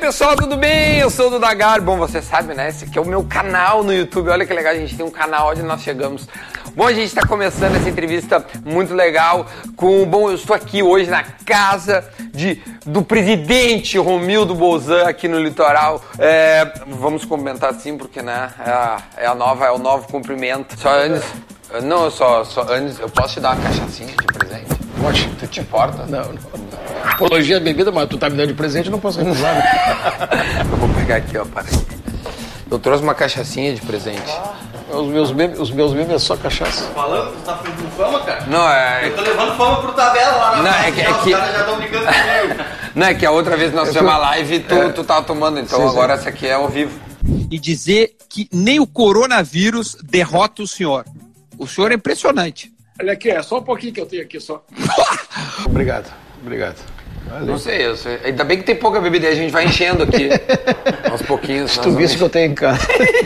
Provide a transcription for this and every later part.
pessoal, tudo bem? Eu sou o Duda Garbi. Bom, você sabe, né? Esse aqui é o meu canal no YouTube. Olha que legal, a gente tem um canal onde nós chegamos. Bom, a gente está começando essa entrevista muito legal com... Bom, eu estou aqui hoje na casa do presidente Romildo Bolzan aqui no litoral. Vamos comentar assim, porque, né? É o novo cumprimento. Só antes... Não, só antes... Eu posso te dar uma cachaçinha de presente? Pode. Tu te importa? Não. Apologia à bebida, mas tu tá me dando de presente, eu não posso recusar. Né? Eu vou pegar aqui, ó, para aí. Eu trouxe uma cachaçinha de presente. Os meus memes é só cachaça. Falando, tu tá perdendo fama, cara? Não, Eu tô levando fama pro tabela lá na Não, os caras já estão brincando comigo. Não, é que a outra vez nós fizemos uma live e tu tava tomando, então sim, agora essa aqui é ao vivo. E dizer que nem o coronavírus derrota o senhor. O senhor é impressionante. Olha aqui, é só um pouquinho que eu tenho aqui só. Obrigado. Valeu. Não sei, ainda bem que tem pouca bebida aí, a gente vai enchendo aqui. Aos pouquinhos. Se tu visse que eu tenho em casa.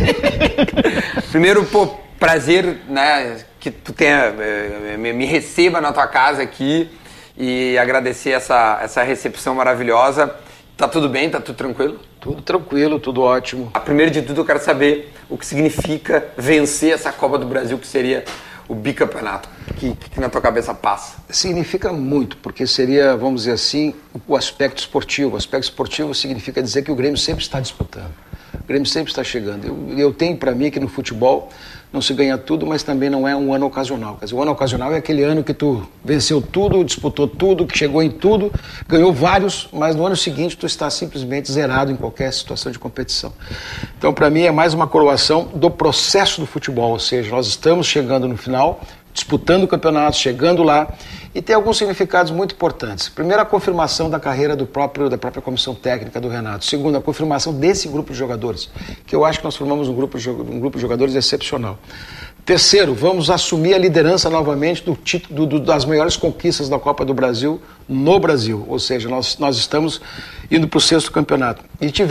Primeiro, pô, prazer, né, que tu tenha, me receba na tua casa aqui e agradecer essa recepção maravilhosa. Tá tudo bem? Tá tudo tranquilo? Tudo tranquilo, tudo ótimo. Primeiro de tudo, eu quero saber o que significa vencer essa Copa do Brasil, que seria o bicampeonato. Que na tua cabeça passa? Significa muito, porque seria, vamos dizer assim, o aspecto esportivo. O aspecto esportivo significa dizer que o Grêmio sempre está disputando. O Grêmio sempre está chegando. Eu tenho para mim que no futebol não se ganha tudo, mas também não é um ano ocasional. Quer dizer, o ano ocasional é aquele ano que tu venceu tudo, disputou tudo, que chegou em tudo, ganhou vários, mas no ano seguinte tu está simplesmente zerado em qualquer situação de competição. Então, para mim, é mais uma coroação do processo do futebol, ou seja, nós estamos chegando no final, disputando o campeonato, chegando lá, e tem alguns significados muito importantes. Primeiro, a confirmação da carreira da própria comissão técnica do Renato. Segundo, a confirmação desse grupo de jogadores, que eu acho que nós formamos um grupo de jogadores excepcional. Terceiro, vamos assumir a liderança novamente do título das maiores conquistas da Copa do Brasil no Brasil, ou seja, nós estamos indo para o 6º campeonato.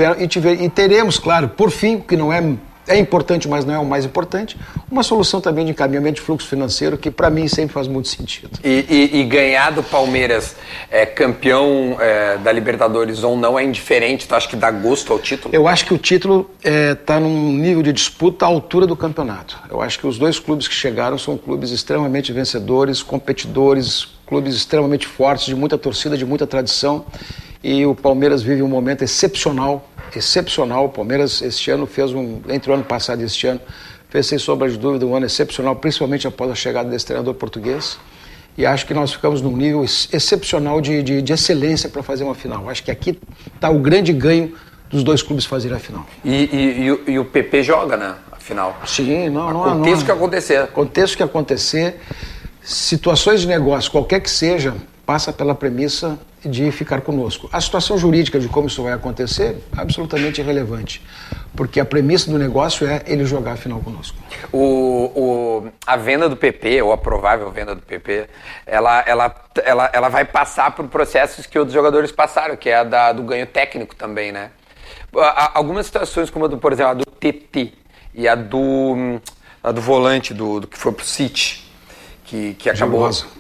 E teremos, claro, por fim, que não é importante, mas não é o mais importante, uma solução também de encaminhamento de fluxo financeiro que para mim sempre faz muito sentido. E ganhar do Palmeiras campeão da Libertadores ou não é indiferente? Tu acha que dá gosto ao título? Eu acho que o título está num nível de disputa à altura do campeonato. Eu acho que os dois clubes que chegaram são clubes extremamente vencedores, competidores, clubes extremamente fortes, de muita torcida, de muita tradição, e o Palmeiras vive um momento excepcional. O Palmeiras este ano entre o ano passado e este ano, fez sem sombra de dúvida um ano excepcional, principalmente após a chegada desse treinador português, e acho que nós ficamos num nível excepcional de excelência para fazer uma final. Acho que aqui está o grande ganho dos dois clubes fazerem a final. E o PP joga, né, a final? Sim, não aconteça o que acontecer. Aconteça o que acontecer, situações de negócio, qualquer que seja, passa pela premissa de ficar conosco. A situação jurídica de como isso vai acontecer é absolutamente irrelevante, porque a premissa do negócio é ele jogar a final conosco. A venda do PP, ou a provável venda do PP, ela vai passar por processos que outros jogadores passaram, que é a do ganho técnico também, né? Algumas situações, como por exemplo, a do TT e a do volante do que foi pro City, que acabou... Diego Rosa.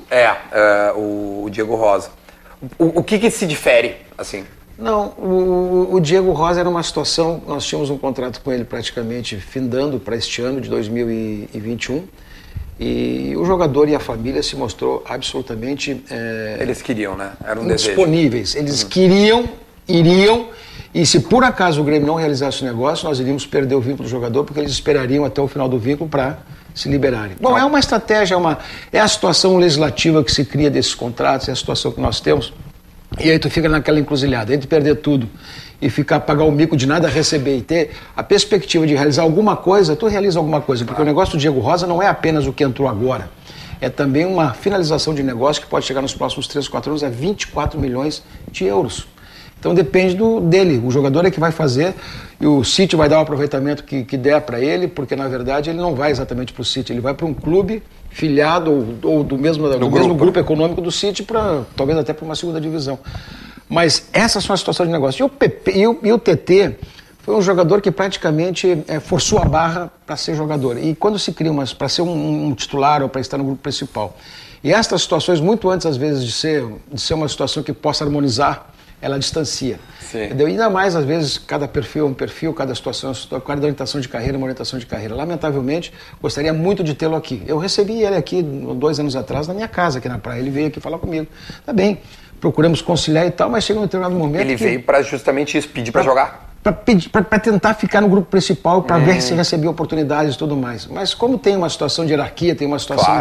O Diego Rosa. O que se difere, assim? Não, o Diego Rosa era uma situação, nós tínhamos um contrato com ele praticamente findando para este ano de 2021, e o jogador e a família se mostrou absolutamente... Eles queriam, né? Era um disponíveis. Eles iriam, e se por acaso o Grêmio não realizasse o negócio, nós iríamos perder o vínculo do jogador, porque eles esperariam até o final do vínculo para se liberarem. Bom, é uma estratégia, é a situação legislativa que se cria desses contratos, é a situação que nós temos, e aí tu fica naquela encruzilhada, entre perder tudo e pagar o mico de nada receber e ter a perspectiva de realizar alguma coisa, tu realiza alguma coisa, porque o negócio do Diego Rosa não é apenas o que entrou agora, é também uma finalização de negócio que pode chegar nos próximos 3, 4 anos a 24 milhões de euros. Então depende dele, o jogador é que vai fazer, e o City vai dar o aproveitamento que der para ele, porque na verdade ele não vai exatamente para o City, ele vai para um clube filiado ou do mesmo grupo econômico do City, talvez até para uma segunda divisão. Mas essas são as situações de negócio. E o PP, e o TT foi um jogador que praticamente forçou a barra para ser jogador. E quando se cria para ser um titular ou para estar no grupo principal. E estas situações, muito antes às vezes de ser uma situação que possa harmonizar ela distancia. Sim. Entendeu? E ainda mais, às vezes, cada perfil é um perfil, cada situação é uma situação, cada orientação de carreira é uma orientação de carreira. Lamentavelmente, gostaria muito de tê-lo aqui. Eu recebi ele aqui 2 anos atrás na minha casa, aqui na praia. Ele veio aqui falar comigo. Tá bem, procuramos conciliar e tal, mas chega um determinado momento Ele veio para justamente isso, pedir para jogar? Para tentar ficar no grupo principal, para ver se recebia oportunidades e tudo mais. Mas como tem uma situação de hierarquia, tem uma situação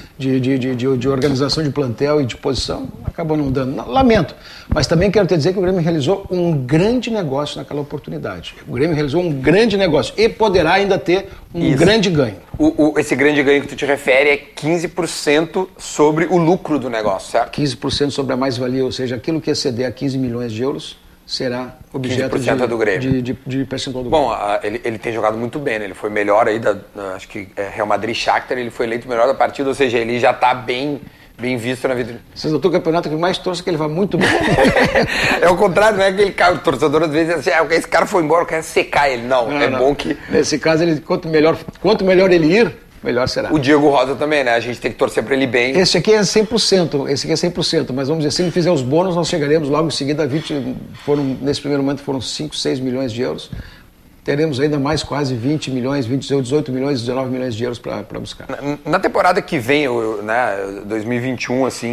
de organização de plantel e de posição, acabou não dando. Não, lamento. Mas também quero te dizer que o Grêmio realizou um grande negócio naquela oportunidade. O Grêmio realizou um grande negócio e poderá ainda ter um grande ganho. Esse grande ganho que tu te refere é 15% sobre o lucro do negócio, certo? 15% sobre a mais-valia, ou seja, aquilo que exceder a 15 milhões de euros será objeto do Grêmio. De percentual do Grêmio. Grêmio. Ele tem jogado muito bem, né? Ele foi melhor aí acho que Real Madrid Shakhtar, ele foi eleito o melhor da partida, ou seja, ele já está bem visto na vida. Vocês notou o campeonato que mais torce que ele vai muito bem. É o contrário, não é aquele cara, o torcedor às vezes diz assim, esse cara foi embora, eu quero secar ele. Não, bom que... Nesse caso, quanto melhor ele ir, melhor será. O Diego Rosa também, né? A gente tem que torcer para ele bem. Esse aqui é 100%, mas vamos dizer, se ele fizer os bônus, nós chegaremos logo em seguida a 20, nesse primeiro momento foram 5, 6 milhões de euros. Teremos ainda mais quase 20 milhões, 18 milhões, 19 milhões de euros para buscar. Na temporada que vem, né, 2021, assim,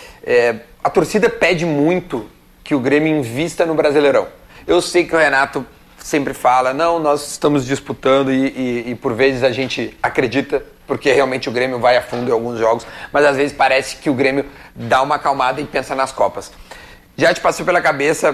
a torcida pede muito que o Grêmio invista no Brasileirão. Eu sei que o Renato sempre fala, não, nós estamos disputando e por vezes a gente acredita, porque realmente o Grêmio vai a fundo em alguns jogos, mas às vezes parece que o Grêmio dá uma acalmada e pensa nas Copas. Já te passou pela cabeça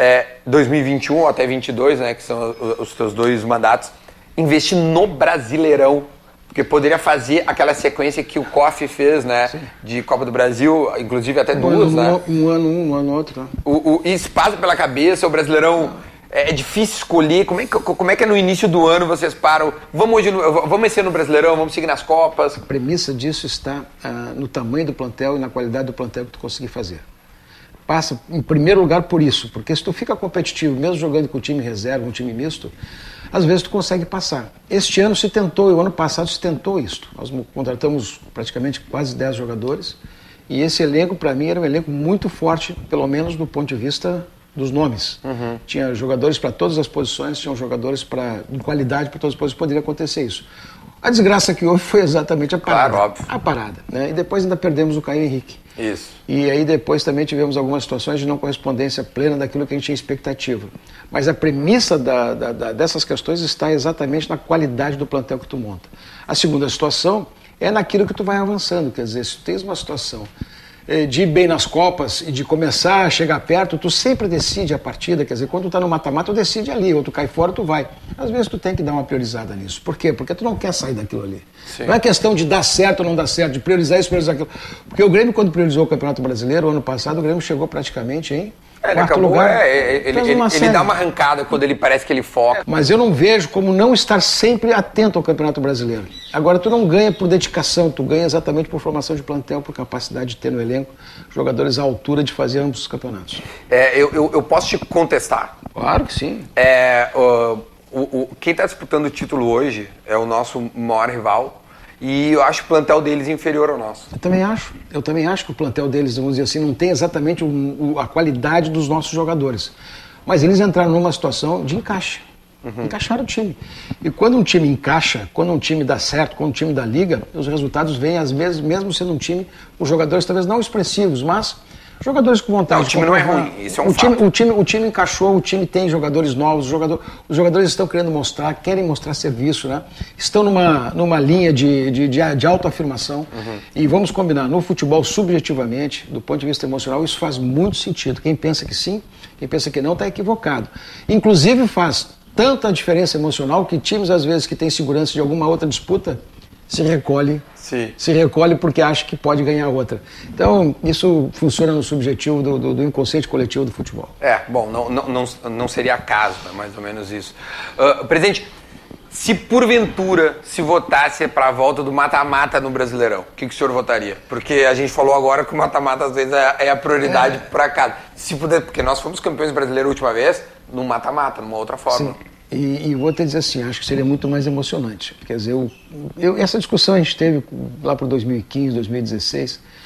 2021 ou até 22, né, que são os teus 2 mandatos, investir no Brasileirão, porque poderia fazer aquela sequência que o COF fez, né, de Copa do Brasil, inclusive até 2, né? Um ano outro. Isso passa pela cabeça, o Brasileirão é difícil escolher, como é que é no início do ano vocês param, vamos esse ano no Brasileirão, vamos seguir nas Copas? A premissa disso está no tamanho do plantel e na qualidade do plantel que tu conseguir fazer. Passa, em primeiro lugar, por isso, porque se tu fica competitivo, mesmo jogando com time reserva, um time misto, às vezes tu consegue passar. Este ano se tentou, e o ano passado se tentou isso. Nós contratamos praticamente quase 10 jogadores, e esse elenco, para mim, era um elenco muito forte, pelo menos do ponto de vista dos nomes. Tinha jogadores para todas as posições, tinham jogadores de qualidade para todas as posições, poderia acontecer isso. A desgraça que houve foi exatamente a parada. Claro, óbvio. A parada, né? E depois ainda perdemos o Caio Henrique. Isso. E aí depois também tivemos algumas situações de não correspondência plena daquilo que a gente tinha expectativa. Mas a premissa dessas questões está exatamente na qualidade do plantel que tu monta. A segunda situação é naquilo que tu vai avançando. Quer dizer, se tu tens uma situação de ir bem nas Copas e de começar a chegar perto, tu sempre decide a partida, quer dizer, quando tu tá no mata-mata, tu decide ali, ou tu cai fora, tu vai. Às vezes tu tem que dar uma priorizada nisso. Por quê? Porque tu não quer sair daquilo ali. Sim. Não é questão de dar certo ou não dar certo, de priorizar isso, priorizar aquilo. Porque o Grêmio, quando priorizou o Campeonato Brasileiro, ano passado, o Grêmio chegou praticamente em quarto lugar. Ele dá uma arrancada quando ele parece que ele foca. Mas eu não vejo como não estar sempre atento ao Campeonato Brasileiro. Agora, tu não ganha por dedicação, tu ganha exatamente por formação de plantel, por capacidade de ter no elenco jogadores à altura de fazer ambos os campeonatos. Eu posso te contestar? Claro que sim. Quem está disputando o título hoje é o nosso maior rival. E eu acho o plantel deles inferior ao nosso. Eu também acho que o plantel deles, vamos dizer assim, não tem exatamente a qualidade dos nossos jogadores. Mas eles entraram numa situação de encaixe. Encaixaram o time. E quando um time encaixa, quando um time dá certo, quando um time dá liga, os resultados vêm, às vezes, mesmo sendo um time, os jogadores talvez não expressivos, mas jogadores com vontade. Não, o time não é ruim, isso é um fato. O time encaixou, o time tem jogadores novos, os jogadores estão querendo mostrar, querem mostrar serviço, né? Estão numa linha de autoafirmação. E vamos combinar, no futebol, subjetivamente, do ponto de vista emocional, isso faz muito sentido. Quem pensa que sim, quem pensa que não, está equivocado. Inclusive faz tanta diferença emocional que times, às vezes, que têm segurança de alguma outra disputa, se recolhe porque acha que pode ganhar outra. Então, isso funciona no subjetivo do inconsciente coletivo do futebol. Bom, não seria caso, é mais ou menos isso. Presidente, se porventura se votasse para a volta do mata-mata no Brasileirão, o que o senhor votaria? Porque a gente falou agora que o mata-mata às vezes é a prioridade para cada. Se puder, porque nós fomos campeões brasileiros a última vez, num mata-mata, numa outra forma. Sim. E vou te dizer assim, acho que seria muito mais emocionante. Quer dizer, essa discussão a gente teve lá para 2015, 2016,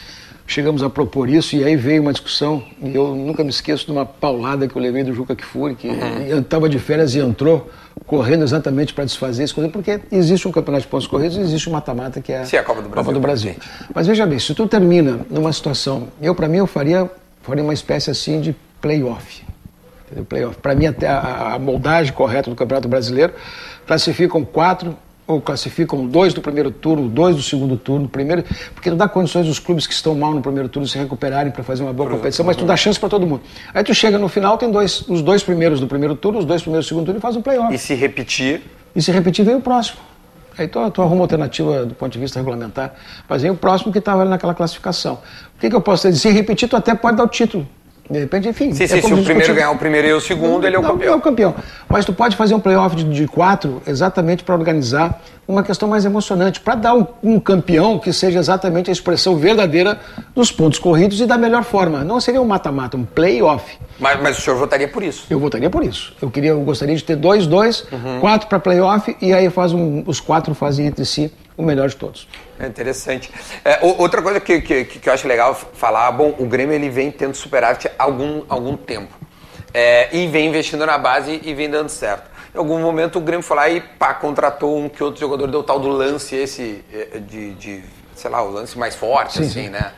chegamos a propor isso, e aí veio uma discussão, e eu nunca me esqueço de uma paulada que eu levei do Juca Kfouri, que estava de férias e entrou correndo exatamente para desfazer isso, porque existe um campeonato de pontos corridos e existe um mata-mata que é a Copa do Brasil. Mas veja bem, se tu termina numa situação, para mim eu faria uma espécie assim de play-off. Para mim, até a moldagem correta do Campeonato Brasileiro, classificam 4 ou classificam 2 do primeiro turno, 2 do segundo turno, primeiro, porque não dá condições dos clubes que estão mal no primeiro turno se recuperarem para fazer uma boa competição, mas tu dá chance para todo mundo. Aí tu chega no final, tem os 2 primeiros do primeiro turno, os 2 primeiros do segundo turno e faz um play-off. E se repetir? E se repetir, vem o próximo. Aí tu arruma uma alternativa do ponto de vista regulamentar, mas vem o próximo que estava ali naquela classificação. O que eu posso dizer? Se repetir, tu até pode dar o título. De repente, enfim. Se o primeiro ganhar o primeiro e o segundo, ele é o campeão. É o campeão. Mas tu pode fazer um playoff de 4 exatamente para organizar uma questão mais emocionante, para dar um campeão que seja exatamente a expressão verdadeira dos pontos corridos e da melhor forma. Não seria um mata-mata, um playoff. Mas o senhor votaria por isso? Eu votaria por isso. Eu gostaria de ter 2-2, 4 para playoff, e aí os 4 fazem entre si o melhor de todos. É interessante. Outra coisa que eu acho legal falar, o Grêmio ele vem tendo superávit há algum tempo. E vem investindo na base e vem dando certo. Em algum momento o Grêmio foi lá e contratou um que outro jogador, deu o tal do lance esse sei lá, o lance mais forte, sim, assim, sim. Né?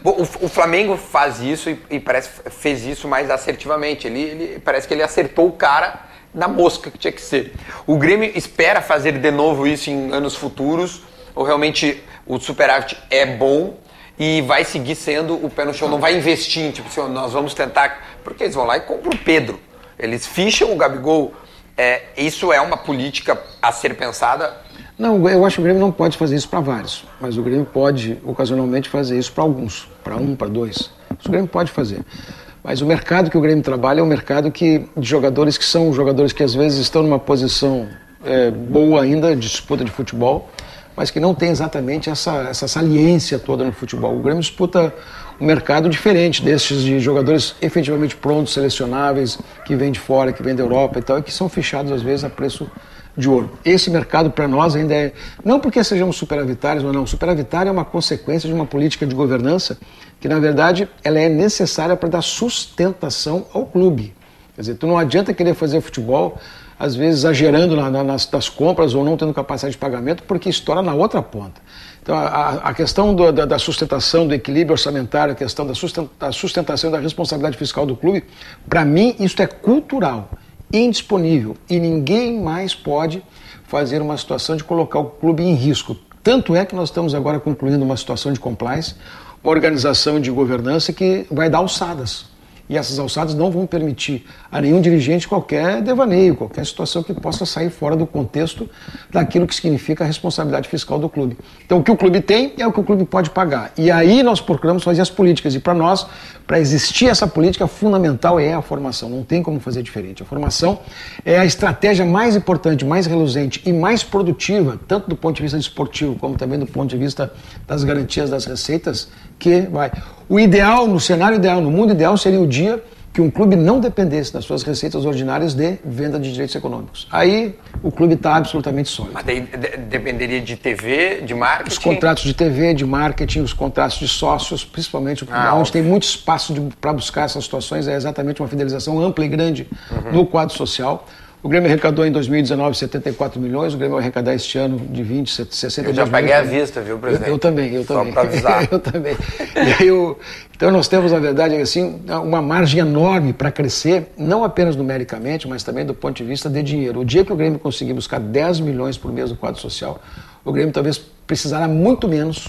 O Flamengo faz isso e fez isso mais assertivamente. Ele parece que ele acertou o cara na mosca que tinha que ser. O Grêmio espera fazer de novo isso em anos futuros, ou realmente o superávit é bom e vai seguir sendo o pé no chão, não vai investir em, tipo assim, nós vamos tentar, porque eles vão lá e compram o Pedro, eles ficham o Gabigol. Isso é uma política a ser pensada? Não, eu acho que o Grêmio não pode fazer isso para vários, mas o Grêmio pode ocasionalmente fazer isso para alguns, para 1, para 2. Isso o Grêmio pode fazer. Mas o mercado que o Grêmio trabalha é um mercado de jogadores que são jogadores que às vezes estão numa posição boa ainda de disputa de futebol, mas que não tem exatamente essa saliência toda no futebol. O Grêmio disputa um mercado diferente desses de jogadores efetivamente prontos, selecionáveis, que vêm de fora, que vêm da Europa e tal, e que são fichados às vezes a preço de ouro. Esse mercado para nós ainda é, não porque sejamos superavitários ou não, superavitário é uma consequência de uma política de governança que na verdade ela é necessária para dar sustentação ao clube. Quer dizer, tu não adianta querer fazer futebol às vezes exagerando nas compras ou não tendo capacidade de pagamento, porque estoura na outra ponta. Então a questão da sustentação, do equilíbrio orçamentário, a questão da sustentação e da responsabilidade fiscal do clube, para mim isso é cultural, indisponível, e ninguém mais pode fazer uma situação de colocar o clube em risco. Tanto é que nós estamos agora concluindo uma situação de compliance, uma organização de governança que vai dar alçadas. E essas alçadas não vão permitir a nenhum dirigente qualquer devaneio, qualquer situação que possa sair fora do contexto daquilo que significa a responsabilidade fiscal do clube. Então o que o clube tem é o que o clube pode pagar. E aí nós procuramos fazer as políticas. E para nós, para existir essa política, fundamental é a formação. Não tem como fazer diferente. A formação é a estratégia mais importante, mais reluzente e mais produtiva, tanto do ponto de vista esportivo como também do ponto de vista das garantias das receitas, que vai. O ideal, no cenário ideal, no mundo ideal, seria o dia que um clube não dependesse das suas receitas ordinárias de venda de direitos econômicos. Aí o clube está absolutamente sólido. Mas daí dependeria de TV, de marketing? Os contratos de TV, de marketing, os contratos de sócios, principalmente onde tem muito espaço para buscar essas situações, é exatamente uma fidelização ampla e grande no quadro social. O Grêmio arrecadou em 2019 74 milhões, o Grêmio vai arrecadar este ano de 20, 62 milhões. Eu já paguei à vista, viu, presidente? Eu também. Só para avisar. Eu também. E aí, então nós temos, na verdade, assim, uma margem enorme para crescer, não apenas numericamente, mas também do ponto de vista de dinheiro. O dia que o Grêmio conseguir buscar 10 milhões por mês no quadro social, o Grêmio talvez precisará muito menos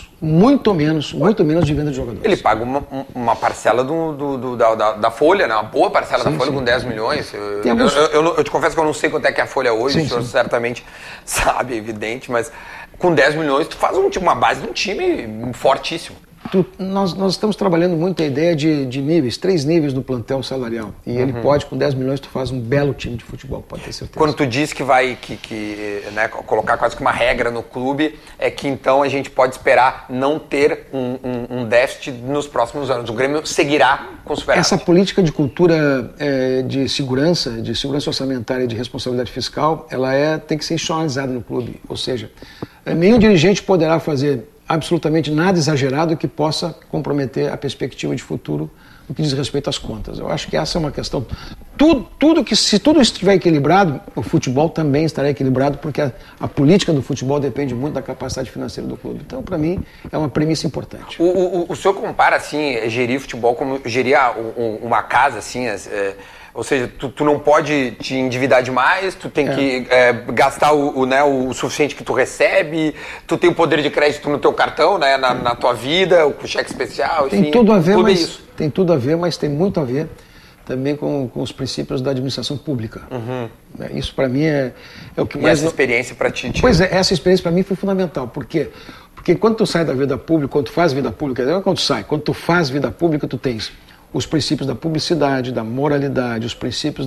de venda de jogadores. Ele paga uma parcela da folha, né? Uma boa parcela da folha com 10 milhões. Eu te confesso que eu não sei quanto é que é a folha hoje, o senhor certamente sabe, é evidente, mas com 10 milhões tu faz uma base de um time fortíssimo. Nós estamos trabalhando muito a ideia de níveis, 3 níveis do plantel salarial. E ele pode, com 10 milhões, tu faz um belo time de futebol, pode ter certeza. Quando tu diz que vai né, colocar quase que uma regra no clube, é que então a gente pode esperar não ter um déficit nos próximos anos. O Grêmio seguirá com superávit. Essa política de cultura de segurança orçamentária e de responsabilidade fiscal, ela tem que ser institucionalizada no clube. Ou seja, nenhum dirigente poderá fazer absolutamente nada exagerado que possa comprometer a perspectiva de futuro no que diz respeito às contas. Eu acho que essa é uma questão. Se tudo estiver equilibrado, o futebol também estará equilibrado, porque a política do futebol depende muito da capacidade financeira do clube. Então, para mim, é uma premissa importante. O senhor compara, assim, gerir futebol como gerir uma casa, assim, ou seja, tu não pode te endividar demais, tu tem que gastar o suficiente que tu recebe, tu tem o poder de crédito no teu cartão, né, na tua vida, o cheque especial, enfim. Tem tudo a ver, tem tudo a ver, mas tem muito a ver também com os princípios da administração pública. Isso para mim é o que mais... E essa experiência para ti? Pois é, essa experiência para mim foi fundamental. Por quê? Porque quando tu sai da vida pública, quando tu faz vida pública, não é quando tu sai, quando tu faz vida pública, tu tens os princípios da publicidade, da moralidade, os princípios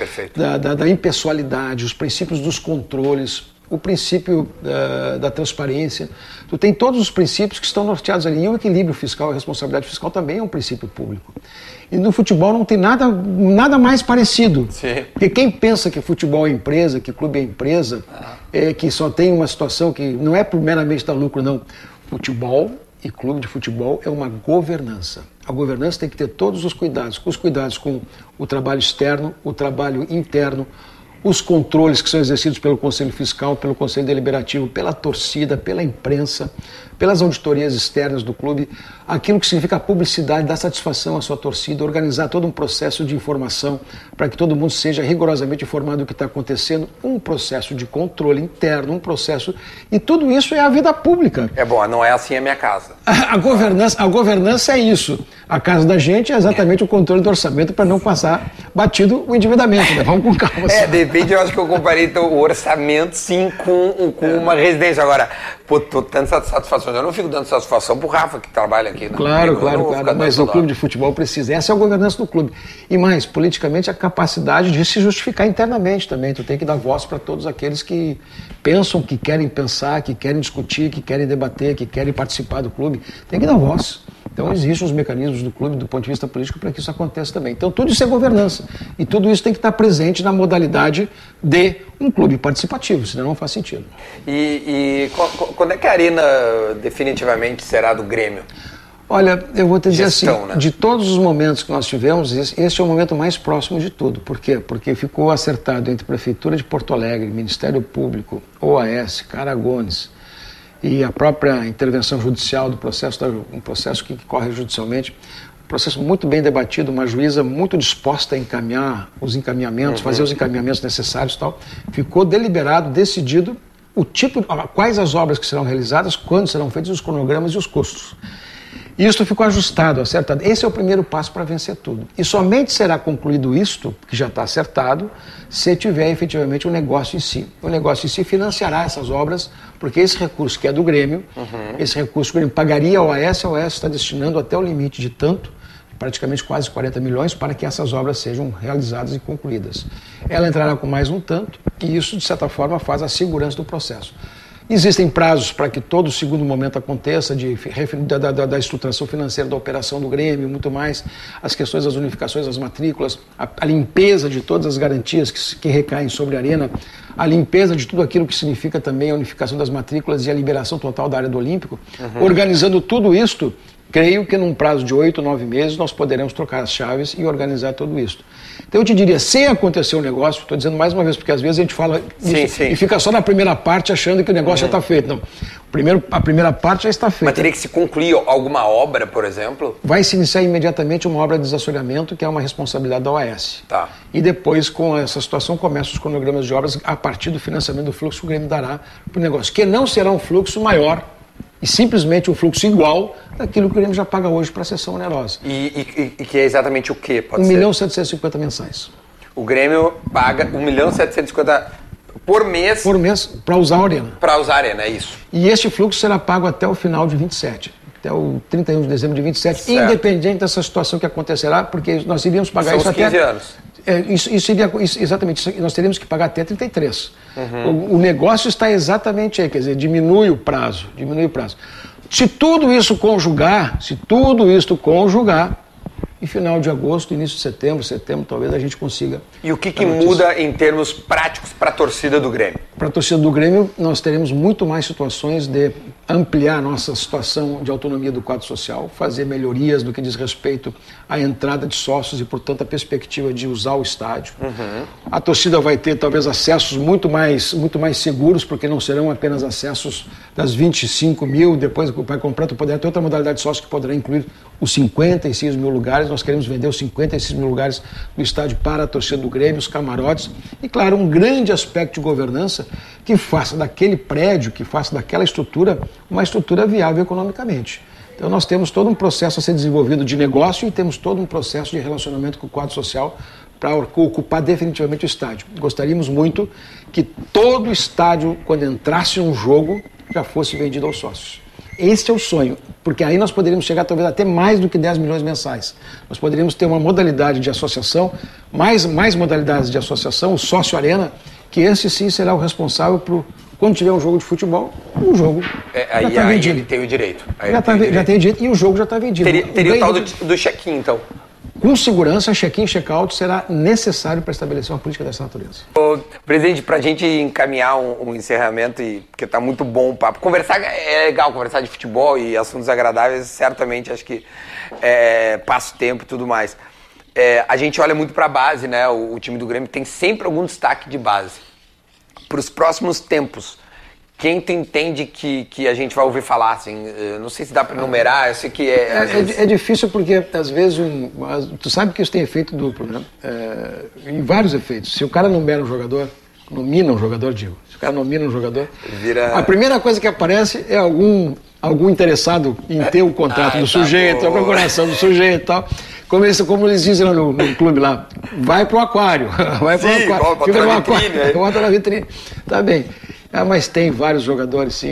da impessoalidade, os princípios dos controles, o princípio da transparência. Tu tem todos os princípios que estão norteados ali. E o equilíbrio fiscal, a responsabilidade fiscal também é um princípio público. E no futebol não tem nada mais parecido. Sim. Porque quem pensa que futebol é empresa, que clube é empresa, que só tem uma situação que não é meramente dar lucro, não. Futebol e clube de futebol é uma governança. A governança tem que ter todos os cuidados com o trabalho externo, o trabalho interno, os controles que são exercidos pelo Conselho Fiscal, pelo Conselho Deliberativo, pela torcida, pela imprensa, pelas auditorias externas do clube, aquilo que significa a publicidade, dar satisfação à sua torcida, organizar todo um processo de informação para que todo mundo seja rigorosamente informado do que está acontecendo, um processo de controle interno, um processo... E tudo isso é a vida pública. É bom, não é assim a minha casa. A governança é isso. A casa da gente é exatamente o controle do orçamento para não passar batido o endividamento, né? Vamos com calma. De repente eu acho que eu comparei então, o orçamento, sim, com uma residência. Agora, tô dando satisfação. Eu não fico dando satisfação pro Rafa, que trabalha aqui. Claro. Mas o clube de futebol precisa. Essa é a governança do clube. E mais, politicamente, a capacidade de se justificar internamente também. Tu tem que dar voz para todos aqueles que pensam, que querem pensar, que querem discutir, que querem debater, que querem participar do clube. Tem que dar voz. Então existem os mecanismos do clube do ponto de vista político para que isso aconteça também. Então tudo isso é governança. E tudo isso tem que estar presente na modalidade de um clube participativo, senão não faz sentido. E quando é que a Arena definitivamente será do Grêmio? Olha, eu vou te dizer Gestão, assim, né? De todos os momentos que nós tivemos, este é o momento mais próximo de tudo. Por quê? Porque ficou acertado entre Prefeitura de Porto Alegre, Ministério Público, OAS, Caragones, e a própria intervenção judicial do processo, um processo que corre judicialmente, um processo muito bem debatido, uma juíza muito disposta a encaminhar os encaminhamentos, fazer os encaminhamentos necessários e tal. Ficou deliberado, decidido quais as obras que serão realizadas, quando serão feitas, os cronogramas e os custos. Isto ficou ajustado, acertado. Esse é o primeiro passo para vencer tudo. E somente será concluído isto, que já está acertado, se tiver efetivamente o negócio em si. O negócio em si financiará essas obras, porque esse recurso que é do Grêmio, esse recurso que o Grêmio pagaria ao AES, a OAS está destinando até o limite de tanto, praticamente quase 40 milhões, para que essas obras sejam realizadas e concluídas. Ela entrará com mais um tanto, e isso, de certa forma, faz a segurança do processo. Existem prazos para que todo o segundo momento aconteça, da estruturação financeira da operação do Grêmio, muito mais, as questões das unificações das matrículas, a limpeza de todas as garantias que recaem sobre a Arena, a limpeza de tudo aquilo que significa também a unificação das matrículas e a liberação total da área do Olímpico. Organizando tudo isto, creio que num prazo de 8, 9 meses nós poderemos trocar as chaves e organizar tudo isso. Então eu te diria, se acontecer um negócio, estou dizendo mais uma vez, porque às vezes a gente fala isso e fica só na primeira parte achando que o negócio já está feito. Não, a primeira parte já está feita. Mas teria que se concluir alguma obra, por exemplo? Vai se iniciar imediatamente uma obra de desassoreamento, que é uma responsabilidade da OAS. Tá. E depois, com essa situação, começam os cronogramas de obras a partir do financiamento do fluxo que o Grêmio dará para o negócio, que não será um fluxo maior, e simplesmente um fluxo igual daquilo que o Grêmio já paga hoje para a sessão onerosa. E que é exatamente o quê? Pode 1.750.000 mensais. O Grêmio paga 1.750.000 por mês... Por mês, para usar a Arena. Para usar a Arena, é isso. E este fluxo será pago até o final de 27, até o 31 de dezembro de 27, certo. Independente dessa situação que acontecerá, porque nós iríamos pagar São isso até... 15 anos. Exatamente, nós teríamos que pagar até 33. O negócio está exatamente aí, quer dizer, diminui o prazo. Se tudo isso conjugar, em final de agosto, início de setembro, talvez a gente consiga. E o que muda em termos práticos para a torcida do Grêmio? Para a torcida do Grêmio, nós teremos muito mais situações de ampliar a nossa situação de autonomia do quadro social, fazer melhorias no que diz respeito à entrada de sócios e, portanto, a perspectiva de usar o estádio. A torcida vai ter, talvez, acessos muito mais seguros, porque não serão apenas acessos das 25 mil, depois vai comprar, tu poderá ter outra modalidade de sócio que poderá incluir os 56 mil lugares. Nós queremos vender os 56 mil lugares do estádio para a torcida do Grêmio, os camarotes, e, claro, um grande aspecto de governança que faça daquele prédio, que faça daquela estrutura uma estrutura viável economicamente. Então nós temos todo um processo a ser desenvolvido de negócio e temos todo um processo de relacionamento com o quadro social para ocupar definitivamente o estádio. Gostaríamos muito que todo o estádio, quando entrasse um jogo, já fosse vendido aos sócios. Esse é o sonho, porque aí nós poderíamos chegar talvez até mais do que 10 milhões mensais. Nós poderíamos ter uma modalidade de associação, mais modalidades de associação, o Sócio Arena, que esse sim será o responsável por, quando tiver um jogo de futebol, o jogo já está vendido. Aí ele tem o direito. Já tem o direito e o jogo já está vendido. Teria o tal do check-in, então. Com segurança, check-in e check-out será necessário para estabelecer uma política dessa natureza. Presidente, para a gente encaminhar um encerramento, porque está muito bom o papo. Conversar é legal, conversar de futebol e assuntos agradáveis, certamente acho que passa o tempo e tudo mais. A gente olha muito para a base, né? O time do Grêmio tem sempre algum destaque de base. Para os próximos tempos, quem tu entende que a gente vai ouvir falar, assim? Não sei se dá para enumerar, eu sei que é difícil porque, às vezes, tu sabe que isso tem efeito duplo, né? Em vários efeitos. Se o cara nomina um jogador, se o cara nomina um jogador, a primeira coisa que aparece é algum interessado em ter o contrato do sujeito, a procuração do sujeito e tal. Como eles dizem lá no clube lá, vai pro aquário, fica no aquário, bota na vitrine. Tá bem. Mas tem vários jogadores, sim.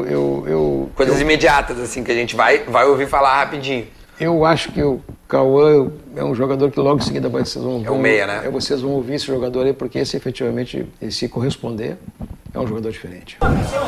Coisas imediatas, assim, que a gente vai ouvir falar rapidinho. Eu acho que o Cauã é um jogador que logo em seguida vocês vão... É o meia, né? Vocês vão ouvir esse jogador aí, porque esse efetivamente, se corresponder, é um jogador diferente.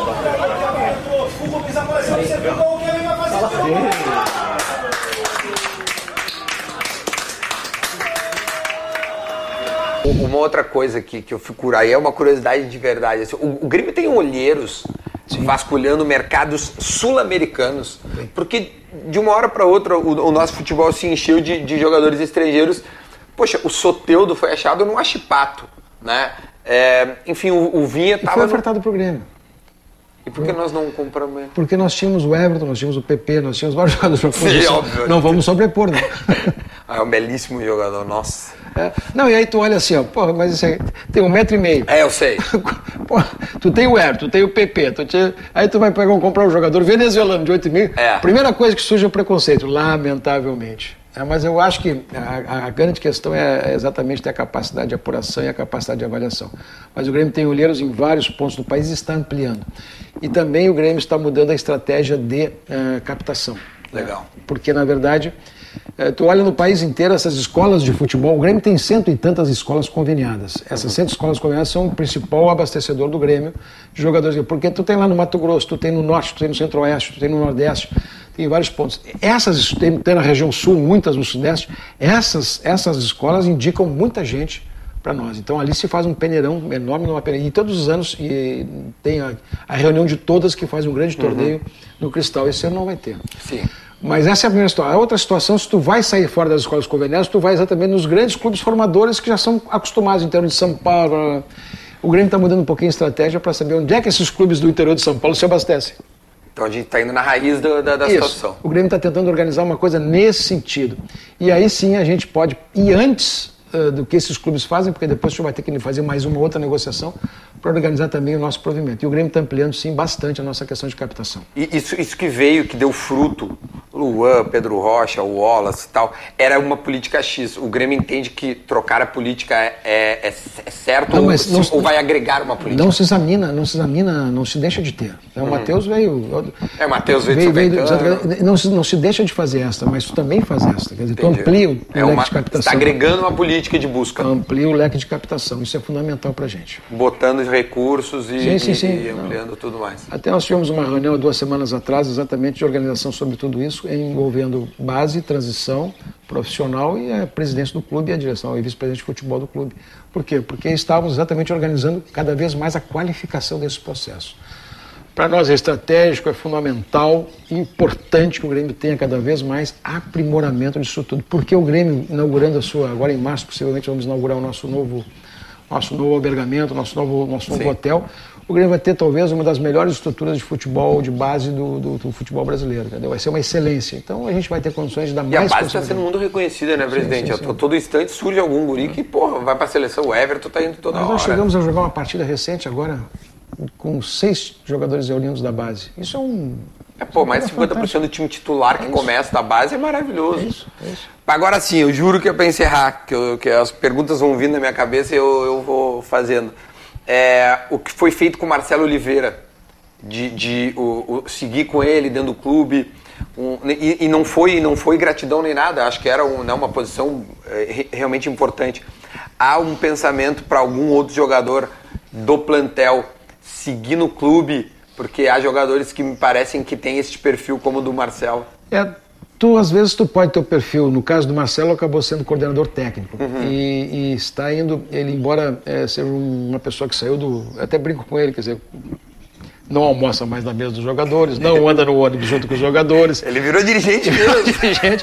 Uma outra coisa que eu fico... Aí é uma curiosidade de verdade. Assim, o Grêmio tem olheiros vasculhando mercados sul-americanos, porque de uma hora para outra o nosso futebol se encheu de jogadores estrangeiros. Poxa, o Soteldo foi achado no Achipato, né? Enfim, o Vinha estava... Foi ofertado pro Grêmio. E por que nós não compramos ele? Porque nós tínhamos o Everton, nós tínhamos o PP, nós tínhamos vários jogadores. Sim, óbvio. Não vamos sobrepor, né? É um belíssimo jogador, nossa. Não, e aí tu olha assim, ó, porra, mas isso aí tem 1,5 metro. Eu sei. Porra, tu tem o Everton, tu tem o PP, aí tu vai comprar um jogador venezuelano de 8,5. A primeira coisa que surge é o preconceito, lamentavelmente. Mas eu acho que a grande questão é exatamente ter a capacidade de apuração e a capacidade de avaliação. Mas o Grêmio tem olheiros em vários pontos do país e está ampliando. E também o Grêmio está mudando a estratégia de captação. Legal. Porque, na verdade, tu olha no país inteiro essas escolas de futebol, o Grêmio tem 100 e tantas escolas conveniadas. Essas 100 escolas conveniadas são o principal abastecedor do Grêmio de jogadores. Porque tu tem lá no Mato Grosso, tu tem no Norte, tu tem no Centro-Oeste, tu tem no Nordeste, tem vários pontos. Essas tem na região Sul, muitas no Sudeste, essas escolas indicam muita gente para nós. Então ali se faz um peneirão enorme numa peneira. E todos os anos tem a reunião de todas que faz um grande torneio no Cristal. Esse ano não vai ter. Sim. Mas essa é a primeira situação. A outra situação, se tu vai sair fora das escolas conveniadas, tu vai exatamente nos grandes clubes formadores que já são acostumados em termos de São Paulo. O Grêmio está mudando um pouquinho a estratégia para saber onde é que esses clubes do interior de São Paulo se abastecem. Então a gente está indo na raiz da situação. O Grêmio está tentando organizar uma coisa nesse sentido. E aí sim a gente pode ir antes do que esses clubes fazem, porque depois a gente vai ter que fazer mais uma outra negociação para organizar também o nosso provimento. E o Grêmio está ampliando sim bastante a nossa questão de captação. E isso que veio, que deu fruto, Luan, Pedro Rocha, o Wallace e tal, era uma política X. O Grêmio entende que trocar a política é certo ou vai agregar uma política? Não se examina, não se deixa de ter. Então, o Matheus veio... O Matheus veio não se deixa de fazer esta, mas tu também faz esta. Quer dizer, tu amplia o leque de captação. Está agregando uma política de busca. Amplia o leque de captação. Isso é fundamental para a gente. Botando recursos e ampliando tudo mais. Até nós tivemos uma reunião há 2 semanas atrás, exatamente de organização sobre tudo isso, envolvendo base, transição profissional e a presidência do clube e a direção e vice-presidente de futebol do clube. Por quê? Porque estávamos exatamente organizando cada vez mais a qualificação desse processo. Para nós é estratégico, é fundamental, importante que o Grêmio tenha cada vez mais aprimoramento disso tudo. Porque o Grêmio, inaugurando agora em março, possivelmente vamos inaugurar o nosso novo albergamento, nosso novo hotel, o Grêmio vai ter talvez uma das melhores estruturas de futebol de base do futebol brasileiro, entendeu? Vai ser uma excelência. Então a gente vai ter condições de dar mais... E a base está sendo muito reconhecida, né, presidente? Sim. Todo instante surge algum guri que, porra, vai para a seleção. O Everton está indo toda hora. Nós chegamos a jogar uma partida recente agora com 6 jogadores oriundos da base. Isso é um... mais de 50% do time titular que começa da base é maravilhoso. É isso. Agora sim, eu juro que é para encerrar, que as perguntas vão vindo na minha cabeça e eu vou fazendo. O que foi feito com o Marcelo Oliveira, de seguir com ele dentro do clube, e não foi gratidão nem nada, acho que era uma posição realmente importante. Há um pensamento para algum outro jogador do plantel seguir no clube, porque há jogadores que me parecem que têm esse perfil como o do Marcelo. Às vezes tu pode ter o perfil, no caso do Marcelo acabou sendo coordenador técnico e está indo, ele embora seja uma pessoa que saiu eu até brinco com ele, quer dizer, não almoça mais na mesa dos jogadores, não anda no ônibus junto com os jogadores. Ele virou dirigente mesmo. Dirigente.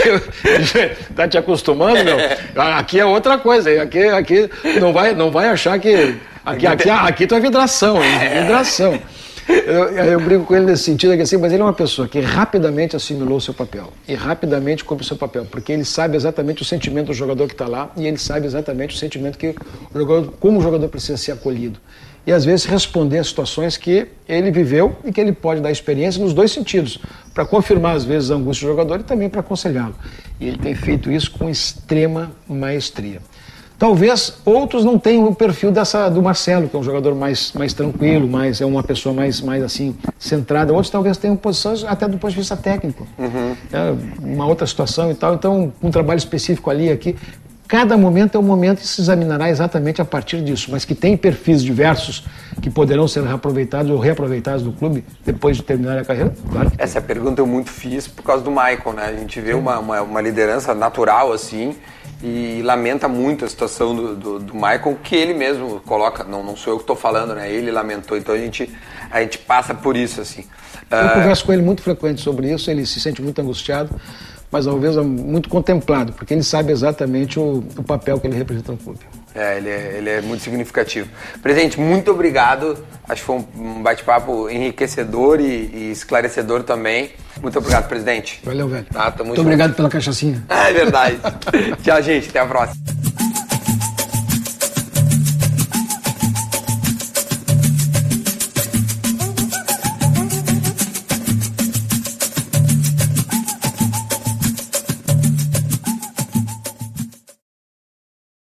Tá te acostumando, meu? Aqui é outra coisa, aqui não vai achar que... Aqui tu é vidração, hein? Vidração. Eu brinco com ele nesse sentido, assim, mas ele é uma pessoa que rapidamente assimilou o seu papel e rapidamente cumpre o seu papel, porque ele sabe exatamente o sentimento do jogador que está lá e ele sabe exatamente o sentimento que como o jogador precisa ser acolhido. E às vezes responder a situações que ele viveu e que ele pode dar experiência nos dois sentidos, para confirmar às vezes a angústia do jogador e também para aconselhá-lo. E ele tem feito isso com extrema maestria. Talvez outros não tenham o perfil do Marcelo, que é um jogador mais tranquilo, é uma pessoa mais assim, centrada. Outros talvez tenham posições até do ponto de vista técnico. Uma outra situação e tal. Então, um trabalho específico ali, aqui. Cada momento é um momento que se examinará exatamente a partir disso, mas que tem perfis diversos que poderão ser reaproveitados ou reaproveitados do clube depois de terminar a carreira. Claro. Essa pergunta eu muito fiz por causa do Maicon, né? A gente vê uma liderança natural assim e lamenta muito a situação do Maicon, que ele mesmo coloca, não sou eu que estou falando, né? Ele lamentou, então a gente passa por isso assim. Eu converso com ele muito frequente sobre isso, ele se sente muito angustiado, mas talvez muito contemplado, porque ele sabe exatamente o papel que ele representa no clube. Ele é muito significativo. Presidente, muito obrigado. Acho que foi um bate-papo enriquecedor e esclarecedor também. Muito obrigado, presidente. Valeu, velho. Tá, muito obrigado pela cachaçinha. É verdade. Tchau, gente. Até a próxima.